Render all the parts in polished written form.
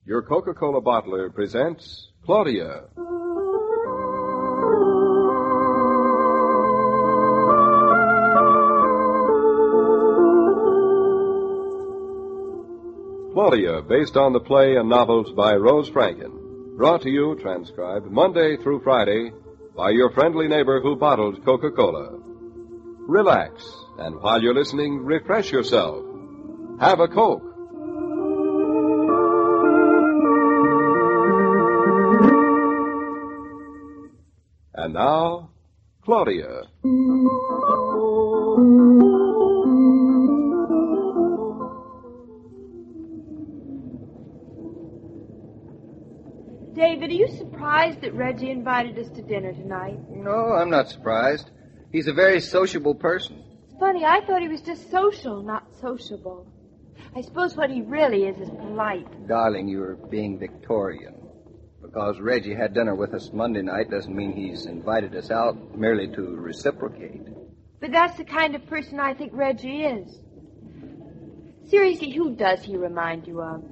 Your Coca-Cola bottler presents Claudia. Claudia, based on the play and novels by Rose Franken. Brought to you, transcribed, Monday through Friday by your friendly neighbor who bottled Coca-Cola. Relax, and while you're listening, refresh yourself. Have a Coke. And now, Claudia. David, are you surprised that Reggie invited us to dinner tonight? No, I'm not surprised. He's a very sociable person. It's funny, I thought he was just social, not sociable. I suppose what he really is polite. Darling, you're being Victorian. Because Reggie had dinner with us Monday night doesn't mean he's invited us out merely to reciprocate. But that's the kind of person I think Reggie is. Seriously, who does he remind you of?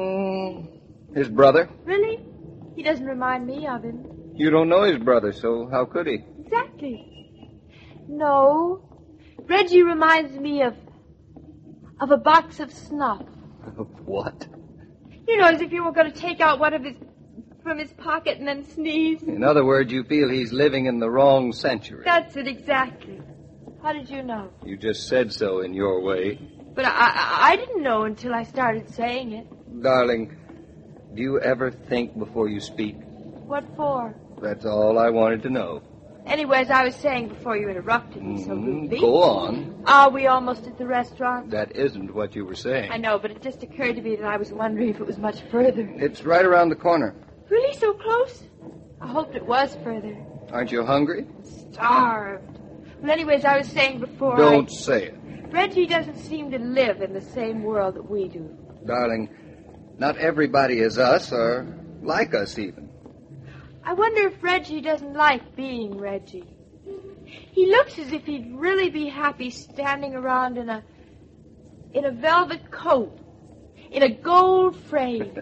His brother. Really? He doesn't remind me of him. You don't know his brother, so how could he? Exactly. No. Reggie reminds me of a box of snuff. What? You know, as if you were going to take out one of his from his pocket and then sneeze. In other words, you feel he's living in the wrong century. That's it, exactly. How did you know? You just said so in your way. But I didn't know until I started saying it. Darling, do you ever think before you speak? What for? That's all I wanted to know. Anyways, I was saying before you interrupted me so rudely. Go on. Are we almost at the restaurant? That isn't what you were saying. I know, but it just occurred to me that I was wondering if it was much further. It's right around the corner. Really, so close? I hoped it was further. Aren't you hungry? Starved. Well, anyways, I was saying before Don't say it. Reggie doesn't seem to live in the same world that we do. Darling, not everybody is us, or like us even. I wonder if Reggie doesn't like being Reggie. He looks as if he'd really be happy standing around in a velvet coat, in a gold frame.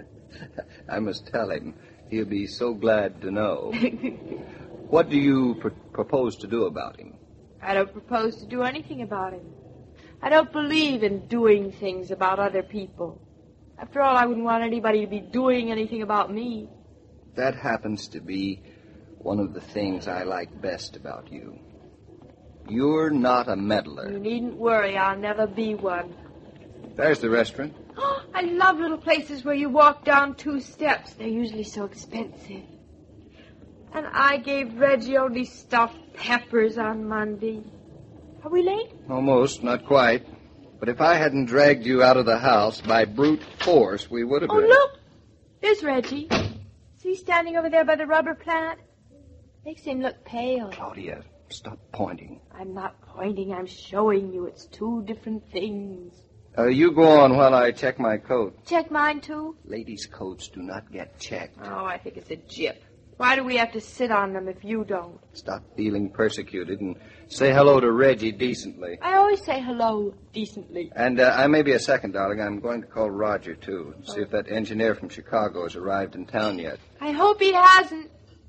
I must tell him. He'll be so glad to know. What do you propose to do about him? I don't propose to do anything about him. I don't believe in doing things about other people. After all, I wouldn't want anybody to be doing anything about me. That happens to be one of the things I like best about you. You're not a meddler. You needn't worry, I'll never be one. There's the restaurant. Oh, I love little places where you walk down 2 steps. They're usually so expensive. And I gave Reggie only stuffed peppers on Monday. Are we late? Almost, not quite. But if I hadn't dragged you out of the house by brute force, we would have been. Oh, look! There's Reggie. See, standing over there by the rubber plant? Makes him look pale. Claudia, stop pointing. I'm not pointing, I'm showing you. It's 2 different things. You go on while I check my coat. Check mine, too? Ladies' coats do not get checked. Oh, I think it's a jip. Why do we have to sit on them if you don't? Stop feeling persecuted and say hello to Reggie decently. I always say hello decently. And I may be a second, darling. I'm going to call Roger, too. See if that engineer from Chicago has arrived in town yet. I hope he hasn't.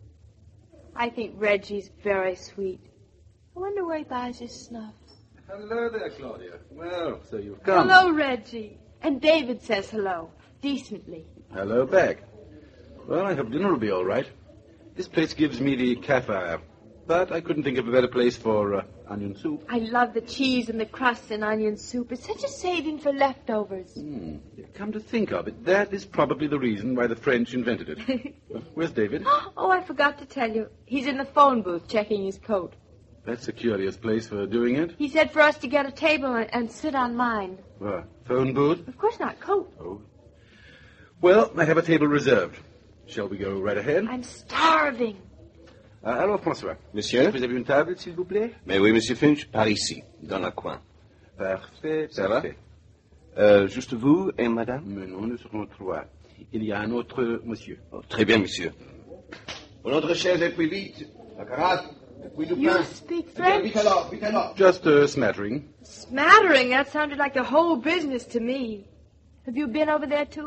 I think Reggie's very sweet. I wonder where he buys his snuff. Hello there, Claudia. Well, so you've come. Hello, Reggie. And David says hello, decently. Hello back. Well, I hope dinner will be all right. This place gives me the caffeine, but I couldn't think of a better place for onion soup. I love the cheese and the crust in onion soup. It's such a saving for leftovers. Come to think of it, that is probably the reason why the French invented it. Where's David? Oh, I forgot to tell you. He's in the phone booth checking his coat. That's a curious place for doing it. He said for us to get a table and sit on mine. Phone booth? Of course not, coat. Oh. Well, I have a table reserved. Shall we go right ahead? I'm starving. Alors, François. Monsieur? Vous avez une table, s'il vous plaît? Mais oui, Monsieur Finch, par ici, dans le coin. Parfait, Ça va? Juste vous et madame? Mais non, nous serons 3. Il y a un autre monsieur. Oh, très bien, monsieur. Une autre chaise et puis vite. La carafe. You speak French? Just a smattering. Smattering? That sounded like the whole business to me. Have you been over there, too?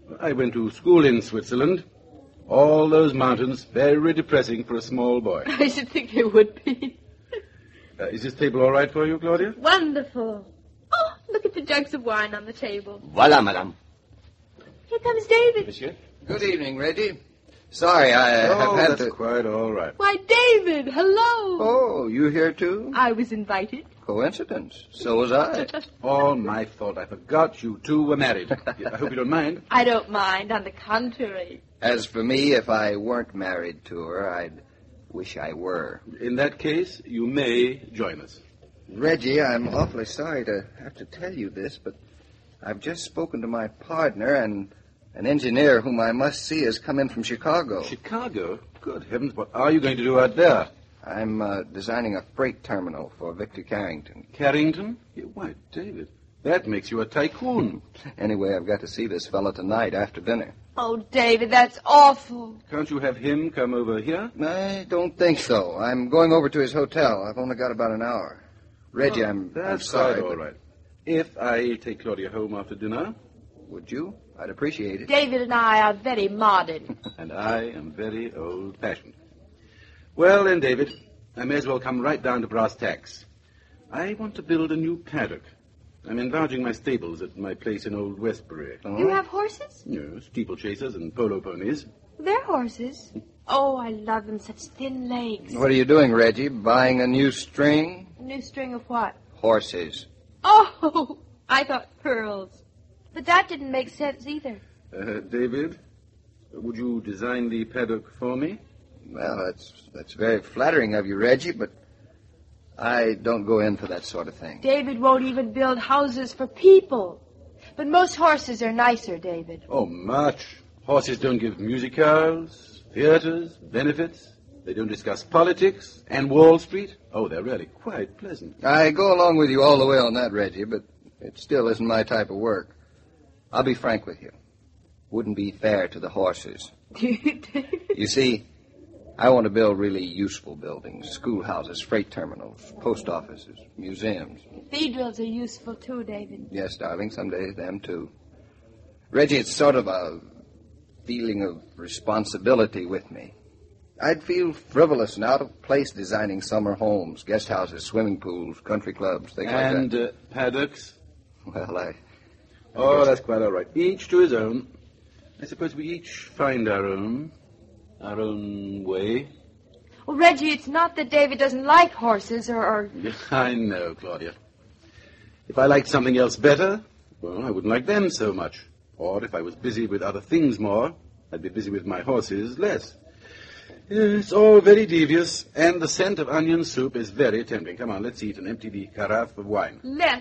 I went to school in Switzerland. All those mountains, very depressing for a small boy. I should think it would be. Is this table all right for you, Claudia? Wonderful. Oh, look at the jugs of wine on the table. Voilà, madame. Here comes David. Monsieur? Good evening, Reggie. Sorry, I have had that's to... quite all right. Why, David, hello. Oh, you here too? I was invited. Coincidence. So was I. All my fault. I forgot you two were married. I hope you don't mind. I don't mind. On the contrary. As for me, if I weren't married to her, I'd wish I were. In that case, you may join us. Reggie, I'm awfully sorry to have to tell you this, but I've just spoken to my partner, and an engineer whom I must see has come in from Chicago. Chicago? Good heavens, what are you going to do out there? I'm designing a freight terminal for Victor Carrington. Carrington? Why, David, that makes you a tycoon. Anyway, I've got to see this fella tonight after dinner. Oh, David, that's awful. Can't you have him come over here? I don't think so. I'm going over to his hotel. I've only got about an hour. Reggie, I'm That's sorry. quite all right. If I take Claudia home after dinner, Would you? I'd appreciate it. David and I are very modern. and I am very old-fashioned. Well, then, David, I may as well come right down to brass tacks. I want to build a new paddock. I'm enlarging my stables at my place in Old Westbury. You have horses? Yes, steeplechasers and polo ponies. They're horses. Oh, I love them. Such thin legs. What are you doing, Reggie? Buying a new string? A new string of what? Horses. Oh, I thought pearls. But that didn't make sense either. David, would you design the paddock for me? Well, that's very flattering of you, Reggie, but I don't go in for that sort of thing. David won't even build houses for people. But most horses are nicer, David. Oh, much. Horses don't give musicals, theaters, benefits. They don't discuss politics and Wall Street. Oh, they're really quite pleasant. I go along with you all the way on that, Reggie, but it still isn't my type of work. I'll be frank with you. Wouldn't be fair to the horses. You see, I want to build really useful buildings, schoolhouses, freight terminals, post offices, museums. Cathedrals are useful too, David. Yes, darling, someday them too. Reggie, it's sort of a feeling of responsibility with me. I'd feel frivolous and out of place designing summer homes, guest houses, swimming pools, country clubs, things like that. And paddocks? Well, Oh, that's quite all right. Each to his own. I suppose we each find our own way. Well, Reggie, it's not that David doesn't like horses or... I know, Claudia. If I liked something else better, well, I wouldn't like them so much. Or if I was busy with other things more, I'd be busy with my horses less. It's all very devious, and the scent of onion soup is very tempting. Come on, let's eat and empty the carafe of wine. Let's.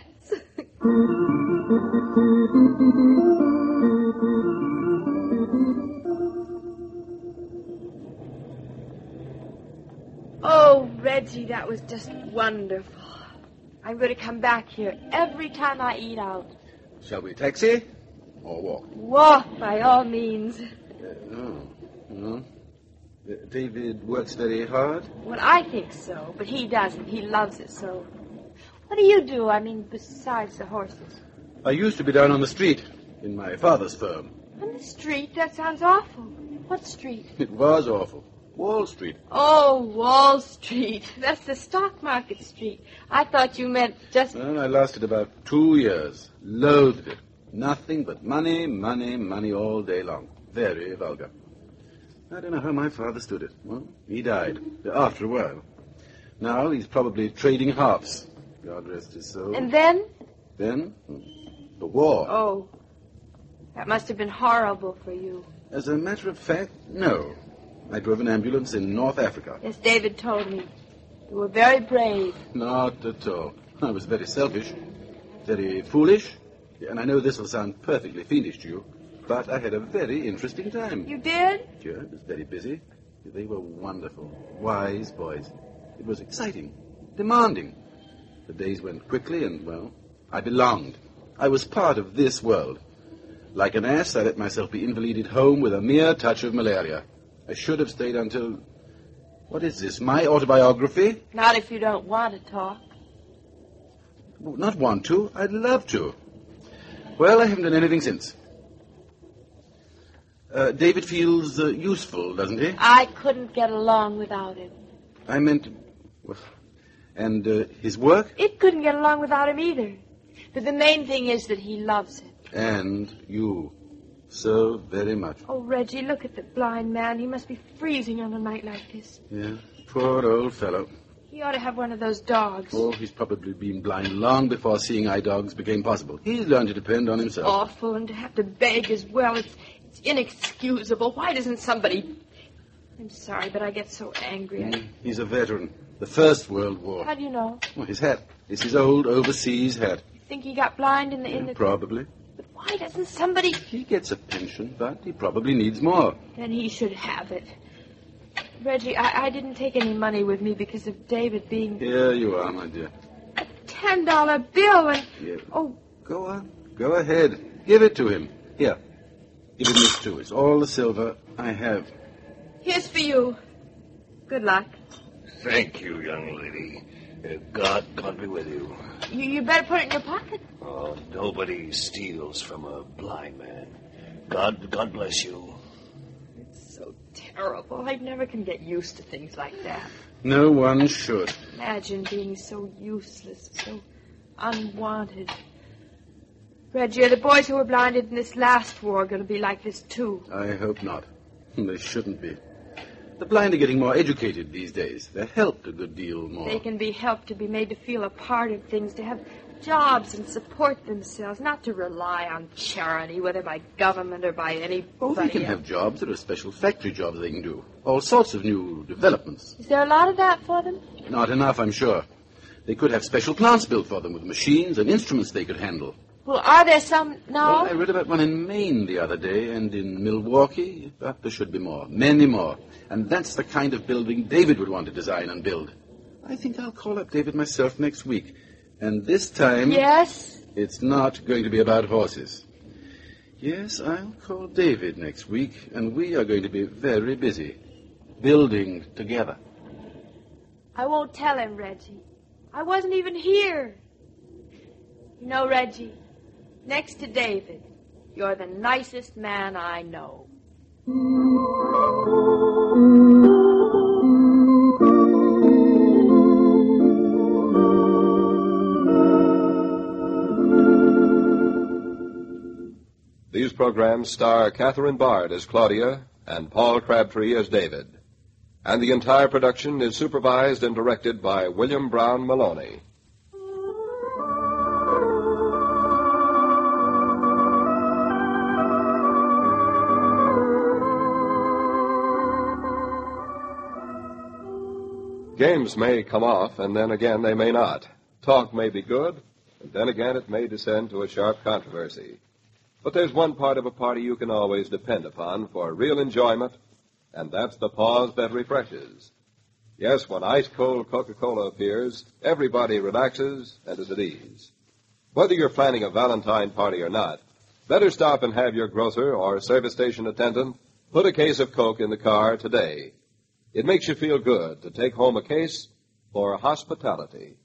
Oh, Reggie, that was just wonderful. I'm going to come back here every time I eat out. Shall we taxi or walk? Walk, by all means. No. David works very hard. Well, I think so, but he doesn't. He loves it so. What do you do, besides the horses? I used to be down on the street in my father's firm. On the street? That sounds awful. What street? It was awful. Wall Street. Oh, Wall Street. That's the stock market street. I thought you meant just... Well, I lasted about 2 years. Loathed it. Nothing but money, money, money all day long. Very vulgar. I don't know how my father stood it. Well, he died after a while. Now he's probably trading harps. God rest his soul. And then? Then? The war. Oh, that must have been horrible for you. As a matter of fact, no. I drove an ambulance in North Africa. Yes, David told me. You were very brave. Not at all. I was very selfish, very foolish, and I know this will sound perfectly fiendish to you, but I had a very interesting time. You did? Sure, it was very busy. They were wonderful, wise boys. It was exciting, demanding. The days went quickly, and, well, I belonged. I was part of this world. Like an ass, I let myself be invalided home with a mere touch of malaria. I should have stayed until... What is this, my autobiography? Not if you don't want to talk. Not want to. I'd love to. Well, I haven't done anything since. David feels useful, doesn't he? I couldn't get along without him. I meant... well, and his work? It couldn't get along without him either. But the main thing is that he loves it. And you. So very much. Oh, Reggie, look at the blind man. He must be freezing on a night like this. Yeah, poor old fellow. He ought to have one of those dogs. Oh, he's probably been blind long before seeing eye dogs became possible. He's learned to depend on himself. Awful, and to have to beg as well. It's inexcusable. Why doesn't somebody... I'm sorry, but I get so angry. He's a veteran. The First World War. How do you know? Well, his hat. It's his old overseas hat. You think he got blind in the... Probably. But why doesn't somebody... He gets a pension, but he probably needs more. Then he should have it. Reggie, I didn't take any money with me because of David being... Here you are, my dear. A $10 bill and... Yeah. Oh, Go on. Go ahead. Give it to him. Here. Give him this, too. It's all the silver I have. here's for you. Good luck. Thank you, young lady. God be with you. You better put it in your pocket. Oh, nobody steals from a blind man. God bless you. It's so terrible. I never can get used to things like that. No one should. Imagine being so useless, so unwanted. Reggie, are the boys who were blinded in this last war going to be like this, too? I hope not. They shouldn't be. The blind are getting more educated these days. They're helped a good deal more. They can be helped to be made to feel a part of things, to have jobs and support themselves, not to rely on charity, whether by government or by anybody. Oh, they can have jobs. There are special factory jobs they can do. All sorts of new developments. Is there a lot of that for them? Not enough, I'm sure. They could have special plants built for them with machines and instruments they could handle. Well, are there some now? Well, I read about one in Maine the other day, and in Milwaukee, but there should be more, many more. And that's the kind of building David would want to design and build. I think I'll call up David myself next week. And this time... Yes? It's not going to be about horses. Yes, I'll call David next week, and we are going to be very busy. Building together. I won't tell him, Reggie. I wasn't even here. You know, Reggie, next to David, you're the nicest man I know. These programs star Catherine Bard as Claudia and Paul Crabtree as David. And the entire production is supervised and directed by William Brown Maloney. Games may come off, and then again they may not. Talk may be good, and then again it may descend to a sharp controversy. But there's one part of a party you can always depend upon for real enjoyment, and that's the pause that refreshes. Yes, when ice-cold Coca-Cola appears, everybody relaxes and is at ease. Whether you're planning a Valentine party or not, better stop and have your grocer or service station attendant put a case of Coke in the car today. It makes you feel good to take home a case for hospitality.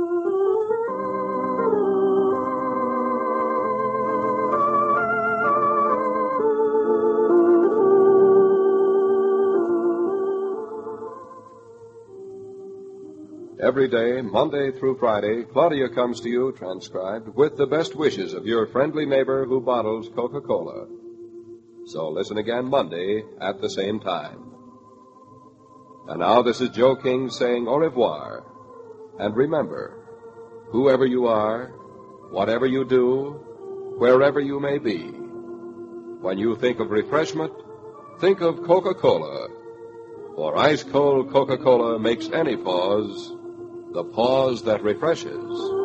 Every day, Monday through Friday, Claudia comes to you, transcribed, with the best wishes of your friendly neighbor who bottles Coca-Cola. So listen again Monday at the same time. And now this is Joe King saying au revoir. And remember, whoever you are, whatever you do, wherever you may be, when you think of refreshment, think of Coca-Cola. For ice-cold Coca-Cola makes any pause the pause that refreshes.